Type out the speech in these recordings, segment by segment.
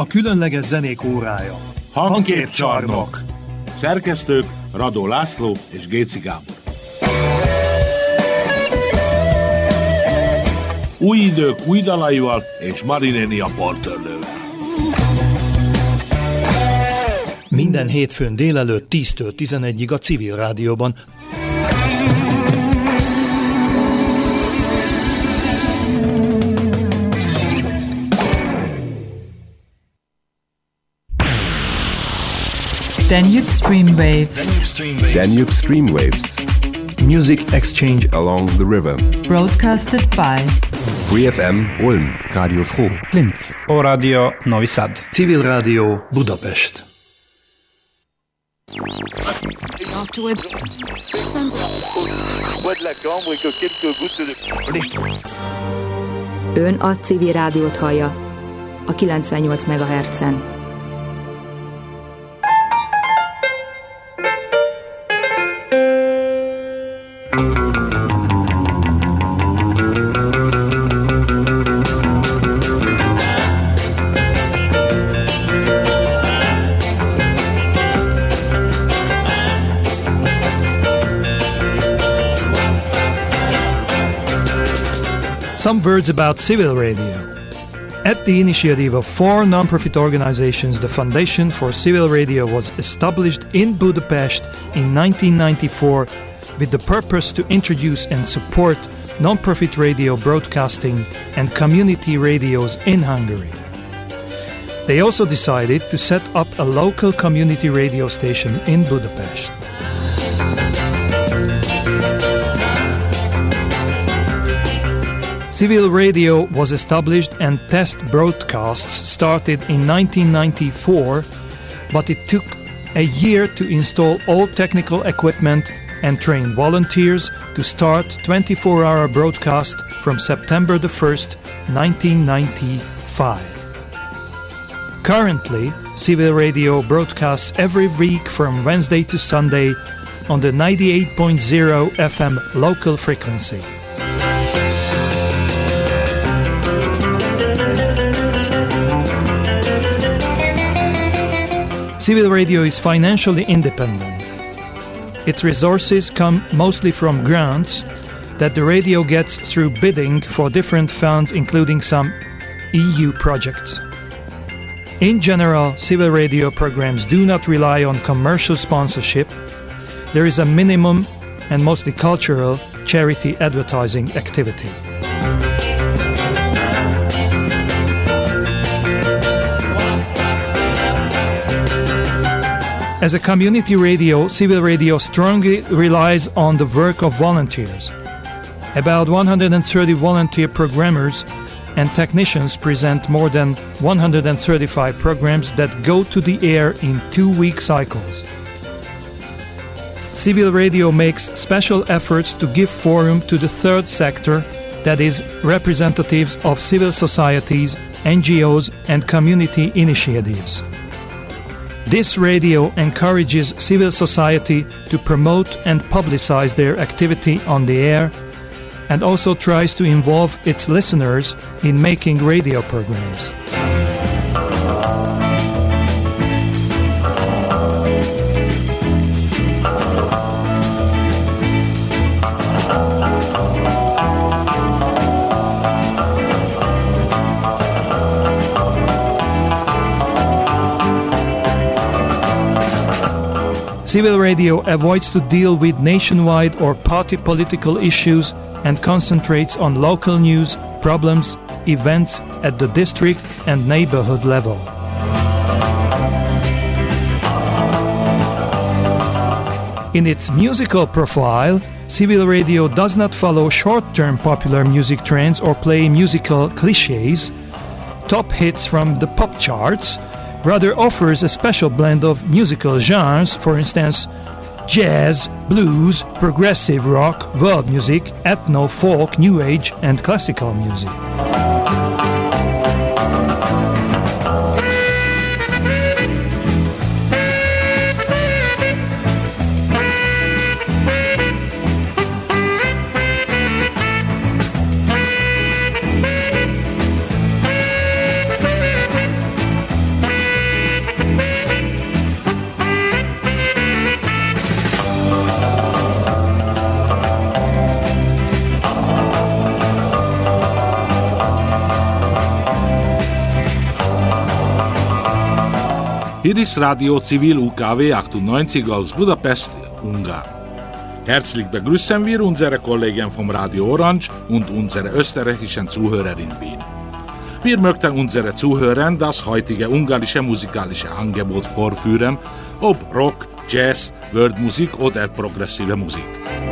különleges zenék órája. Hangképcsarnok. Szerkesztők Radó László és Géci Gábor. Új idők új dalaival és Marinéni a portörlővel. Minden hétfőn délelőtt 10-től 11-ig a Civil Rádióban. Danube Streamwaves. Danube Streamwaves. Music exchange along the river. Broadcasted by Free FM Ulm, Radio Froh Linz, O Radio Novi Sad, Civil Rádió Budapest. Ön a Civil Rádiót hallja a 98 MHz-en. Some words about Civil Radio. At the initiative of 4 non-profit organizations, the Foundation for Civil Radio was established in Budapest in 1994 with the purpose to introduce and support non-profit radio broadcasting and community radios in Hungary. They also decided to set up a local community radio station in Budapest. Civil Radio was established and test broadcasts started in 1994, but it took a year to install all technical equipment and train volunteers to start 24-hour broadcast from September the 1st, 1995. Currently, Civil Radio broadcasts every week from Wednesday to Sunday on the 98.0 FM local frequency. Civil Radio is financially independent. Its resources come mostly from grants that the radio gets through bidding for different funds, including some EU projects. In general, Civil Radio programs do not rely on commercial sponsorship. There is a minimum and mostly cultural charity advertising activity. As a community radio, Civil Radio strongly relies on the work of volunteers. About 130 volunteer programmers and technicians present more than 135 programs that go to the air in 2-week cycles. Civil Radio makes special efforts to give forum to the third sector, that is, representatives of civil societies, NGOs, and community initiatives. This radio encourages civil society to promote and publicize their activity on the air and also tries to involve its listeners in making radio programs. Civil Radio avoids to deal with nationwide or party political issues and concentrates on local news, problems, events at the district and neighborhood level. In its musical profile, Civil Radio does not follow short-term popular music trends or play musical clichés, top hits from the pop charts, rather offers a special blend of musical genres, for instance, jazz, blues, progressive rock, world music, ethno, folk, new age, and classical music. Hier ist Radio Civil UKW 98 aus Budapest, Ungarn. Herzlich begrüßen wir unsere Kollegen vom Radio Orange und unsere österreichischen Zuhörer in Wien. Wir möchten unsere Zuhörer das heutige ungarische musikalische Angebot vorführen, ob Rock, Jazz, Worldmusik oder progressive Musik.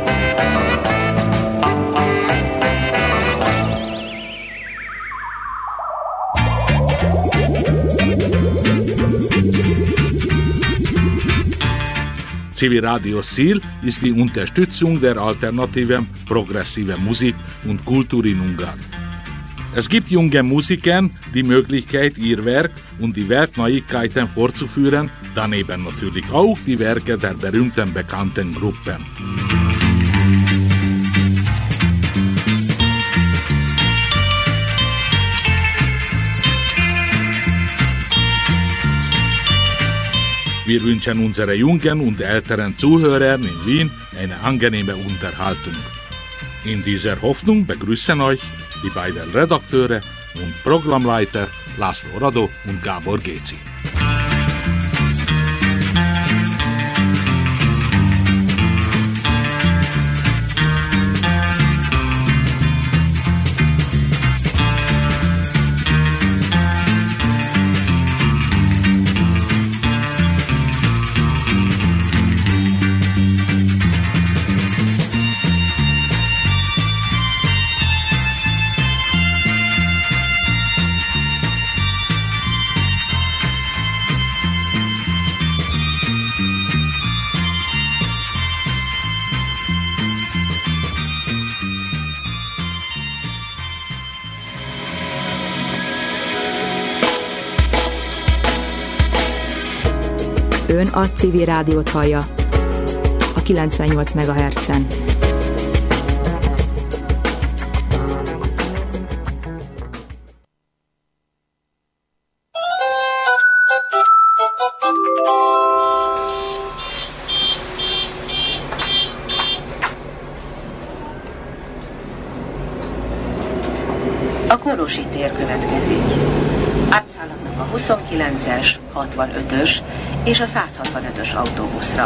Civil Radios Ziel ist die Unterstützung der alternativen, progressiven Musik und Kultur in Ungarn. Es gibt jungen Musikern die Möglichkeit, ihr Werk und die Weltneuigkeiten vorzuführen, daneben natürlich auch die Werke der berühmten bekannten Gruppen. Wir wünschen unseren jungen und älteren Zuhörern in Wien eine angenehme Unterhaltung. In dieser Hoffnung begrüßen euch die beiden Redakteure und Programmleiter László Radó und Gábor Géci. Ön a Civil Rádiót hallja a 98 MHz-en. A Kolosi tér következik. Átszállhatnak a 29-es, 65-ös és a 165-ös autóbuszra.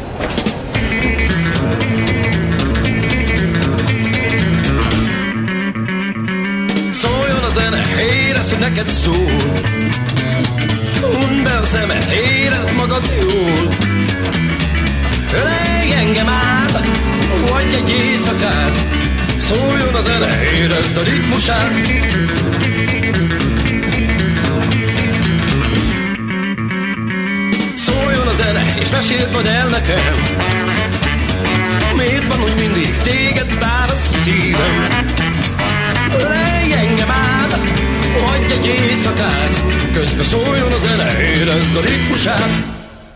Szóljon a zene, érezd, hogy neked szól. Hundd be a szemed, érezd magad jól. Ölelj engem át, vagy egy éjszakát. Szóljon a zene, érezd a ritmusát. Szóljon a zene, és meséld majd el nekem. Miért van, hogy mindig téged vár a szívem? Ölelj engem át, vagy egy éjszakát. Közben szóljon a zene, érezd a ritmusát.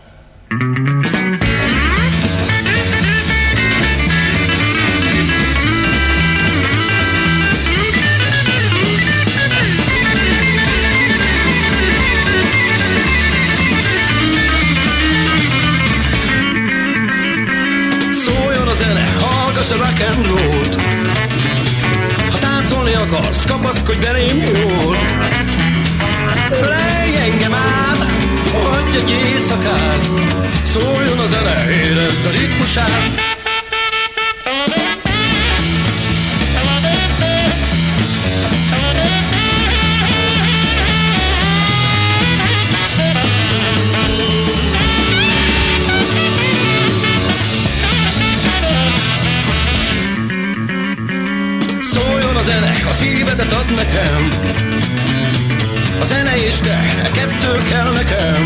A rock and roll-t. Ha táncolni akarsz, kapaszkodj belém jól. Ölelj engem át, adj egy éjszakát. Szóljon a zene, érezd a ritmusát. A szívedet ad nekem, a zene és te, e kettő kell nekem.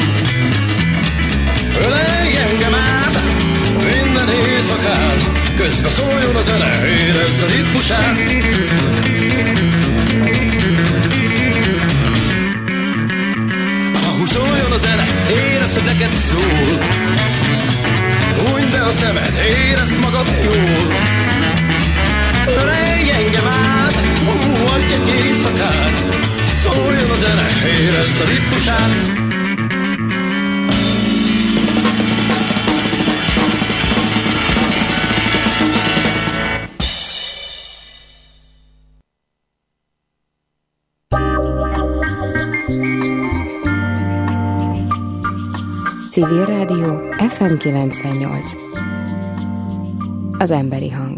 Ölelj engem át, minden éjszakát, közben szóljon a zene, érezd a ritmusát. Ahogy szóljon a zene, érezd, hogy neked szól. Hunyd be a szemed, érezd magad jól. Ölelj engem át, adj egy éjszakát. Szóljon a zene, érezd a ritmusát. Civil Rádió FM 98. Az emberi hang.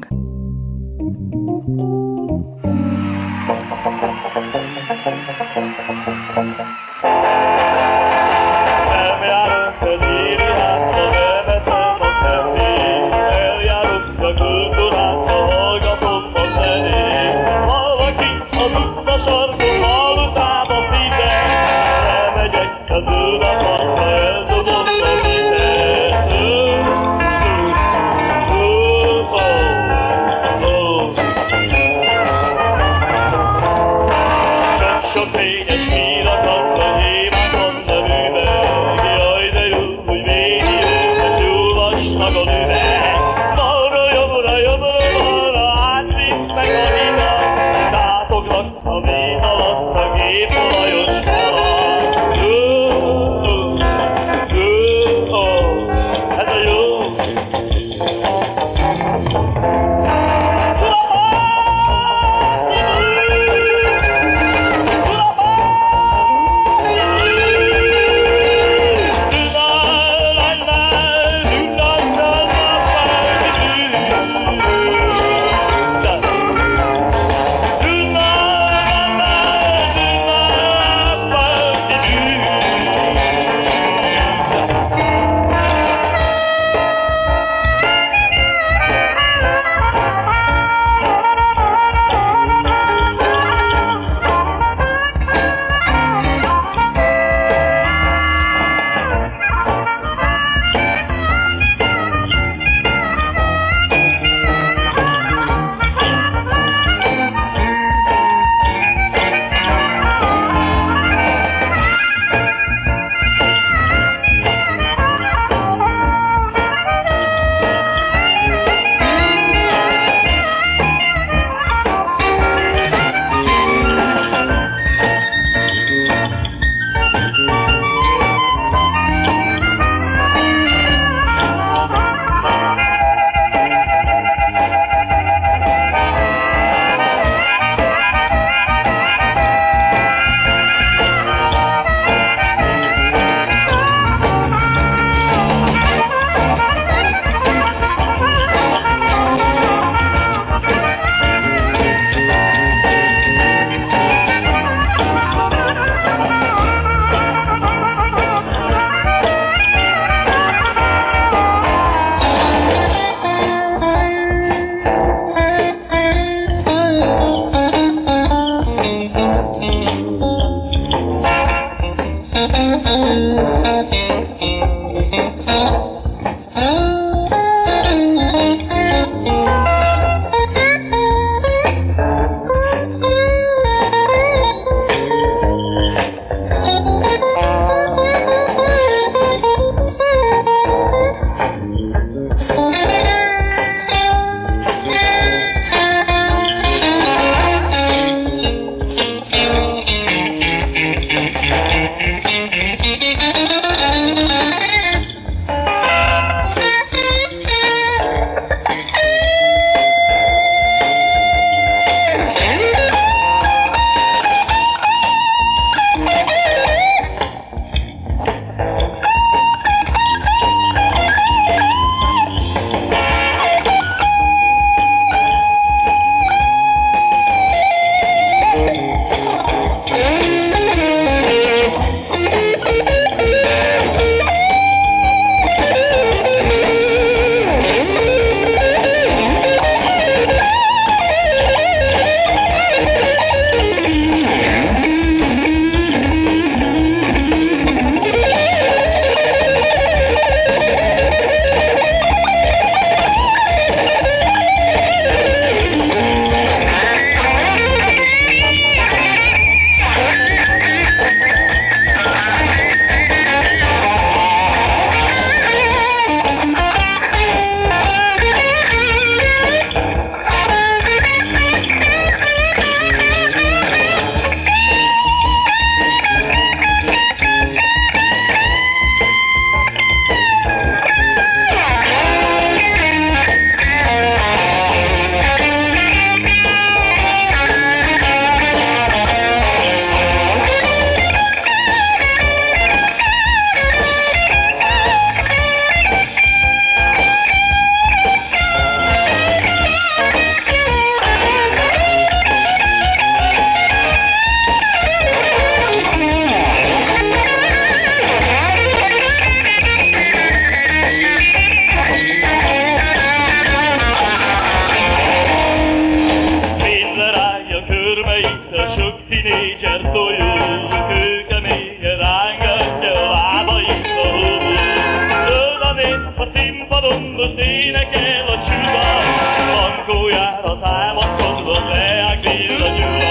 énekel a csuda, patkójára támaszkodva leágnél a Gyula.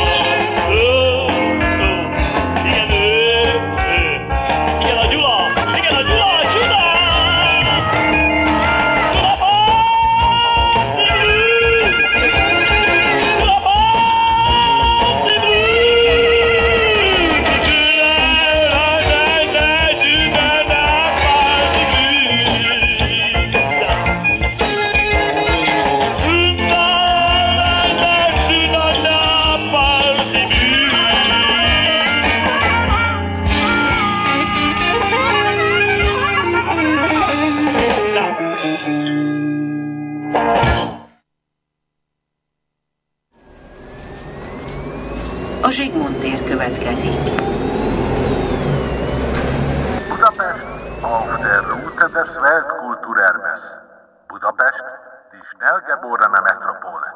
Igen, igen a Gyula, igen a Gyula, a csuda! A Zsigmond tér következik. Budapest auf der Route des Weltkulturerbes. Budapest, die schnell geborene Metropole.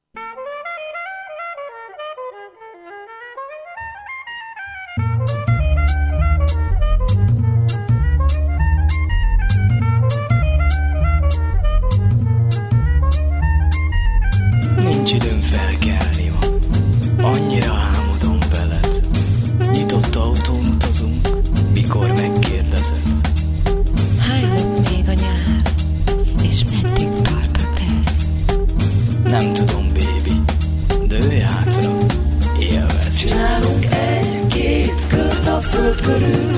Nincs időm felkelni ma, annyira álmodom veled. Nyitott autón utazunk, mikor megkérdezed. Hányott még a nyár, és meddig tartott ez? Nem tudom, baby, dőlj hátra, élvezd. Csinálunk egy-két kört a föld körül.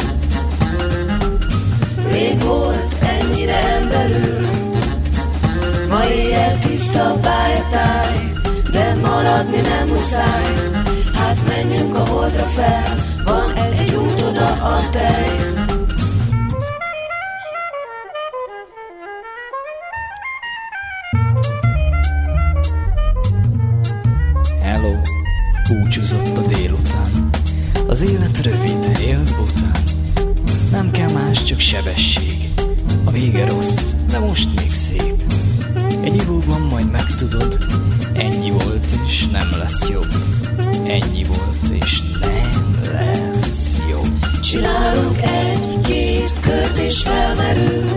Rég volt ennyire emberül. Ma éjjel tiszta pályatáj, de maradni nem muszáj. Hát menjünk a holdra fel, van egy út oda a tej. Hello, búcsúzott a délután. Az élet rövid, élt bután. Nem kell más, csak sebesség. A vége rossz, de most még szép. Egy ivóban majd megtudod, ennyi volt és nem lesz jobb. Ennyi volt és nem lesz jobb. Csinálunk egy-két kört és felmerül,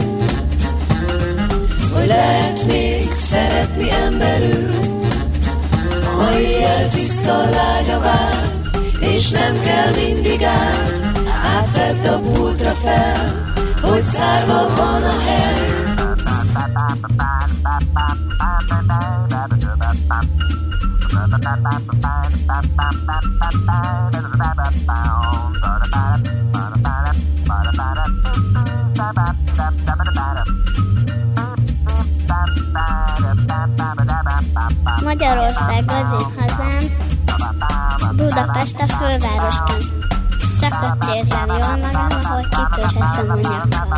hogy lehet még szeretni emberül. Ma éjjel tiszta lágya vár, és nem kell mindig át. Áttedd a pultra fel, hogy zárva van a hely. Magyarország az én hazám, Budapest a fővárosként. Csak ott érzem jól magam, ahogy kitörhetem a nyakam.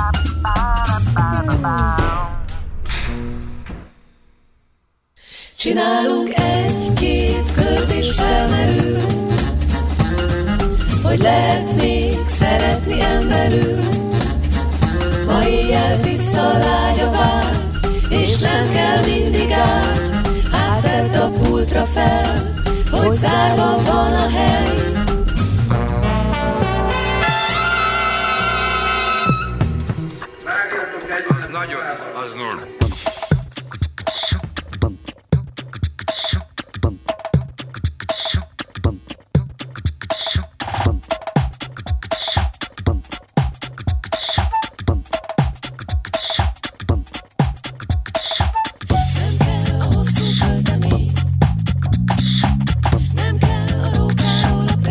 Csinálunk egy-két kört és felmerül, hogy lehet még szeretni emberül. Ma éjjel tiszta lágya vár, és nem kell mindig át. Hát tedd a pultra fel, hogy zárva van a hely. Nagyon, az norm. Nem kell a rókáról a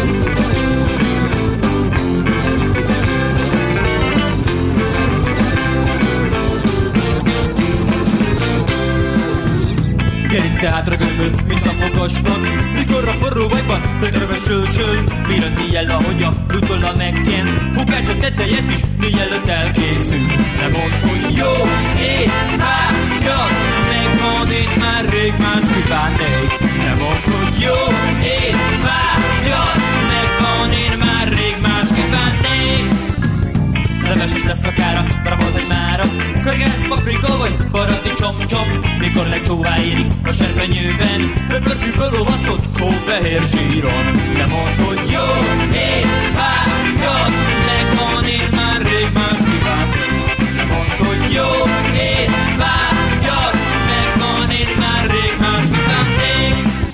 Gerince hátra gömböl, mint a fogasnak, mikor a forró vajban tökörbe sősöl. Mirant éjjel, ahogy a lutolla megkent, Hukács a tetejet is mielőtt elkészül. Nem mondd, hogy jó étvágyat, megvan, én már rég másképp bánnék. Nem mondd, hogy jó étvágyat, megvan, én már rég másképp bánnék. Leves is lesz szakára, darabot egy mára, körgász paprika vagy paradicsom-csom. Mikor legcsóvá érik a serpenyőben, pöpörkűből olvasztott hófehér zsíron. Nem mondd, hogy jó étvágyat, megvan, én már rég más kívánnék. Nem mondd, hogy jó étvágyat, megvan, én már rég más kívánnék.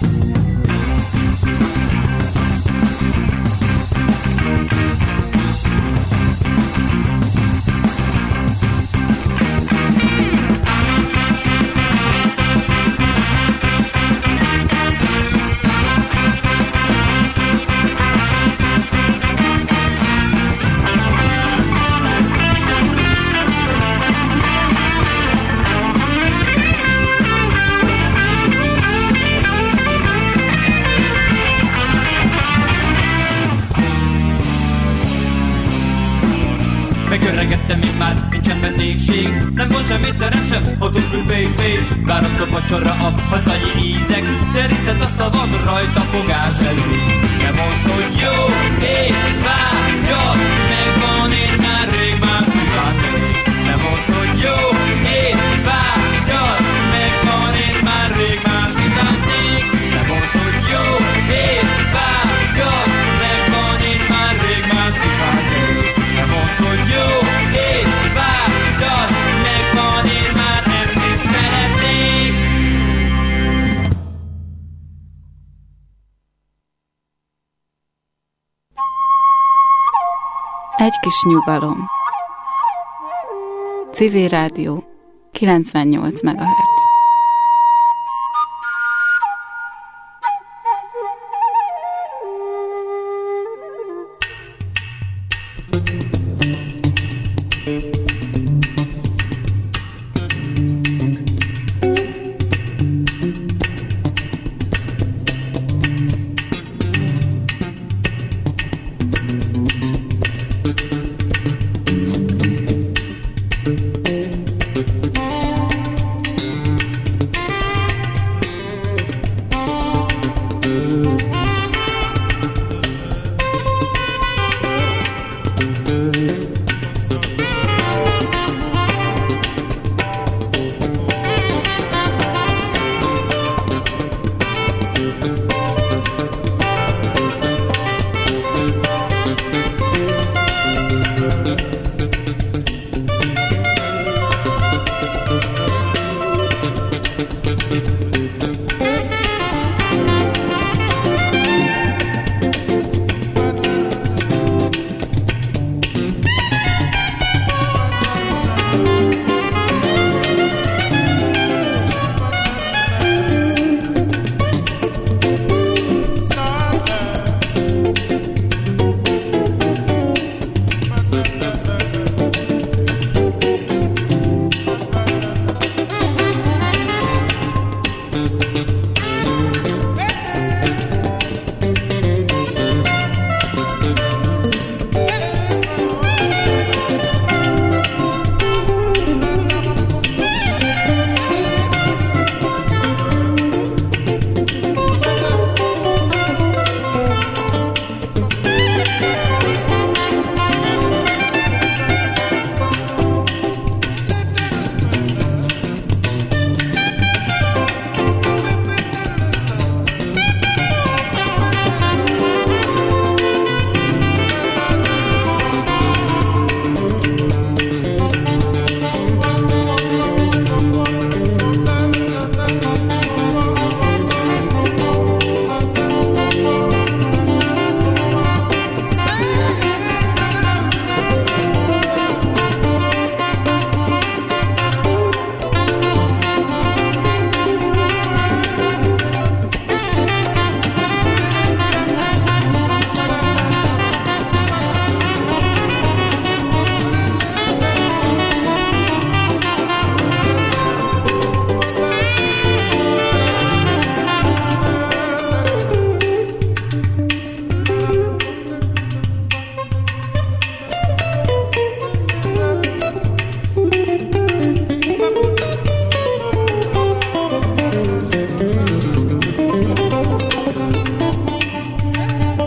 Megöregettem, még már nincsen vendégség. Nem van semmi terem sem, otthos büfé. Várott a vacsora a hazai ízek, terített asztal van rajta fogás elő. Nem mondd, hogy jó étvágyat, megvan, én már rég más kívánnék. Nem mondd, hogy jó étvágyat, megvan, én már rég más kívánnék. Nem mondd, hogy jó étvágyat, megvan, én már rég más kívánnék. Nem mondd, hogy jó étvágyat, megvan, én már enni szeretnék. Egy kis nyugalom. Civil Rádió 98 MHz.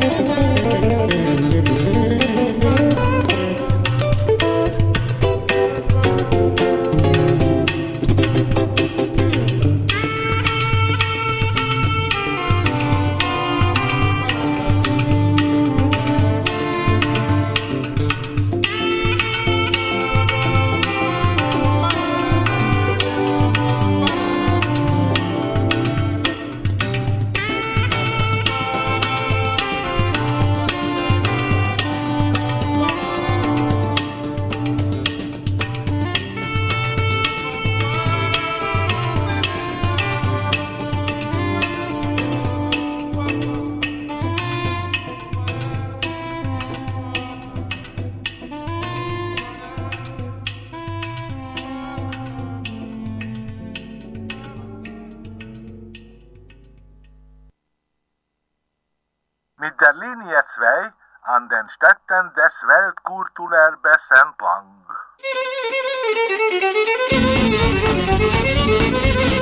Mit der Linie 2 an den Städten des Weltkulturerbes entlang.